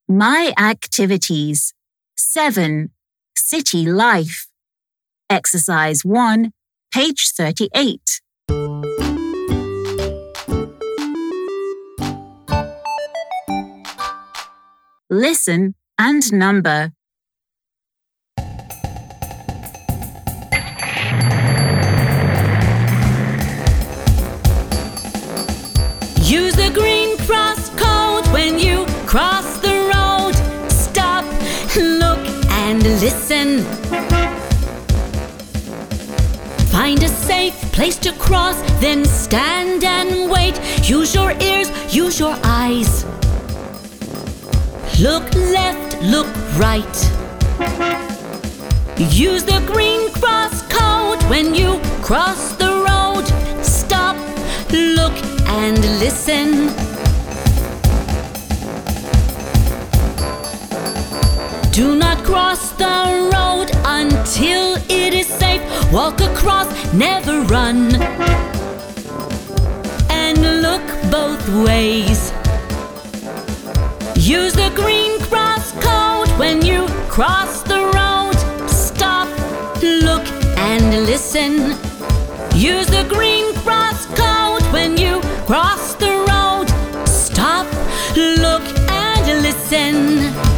My activities. 7. City life. Exercise 1, page 38. Listen and number. Use the green cross code when you cross the road. Stop, look and listen. Find a safe place to cross, then stand and wait. Use your ears, use your eyes. Look left, look right. Use the green cross code when you cross the road. Stop, look and listen. Do not cross the road until it is safe. Walk across, never run. And look both ways. Use the green cross code when you cross the road. Stop, look and listen. Use the green cross code when you cross the road. Stop, look and listen.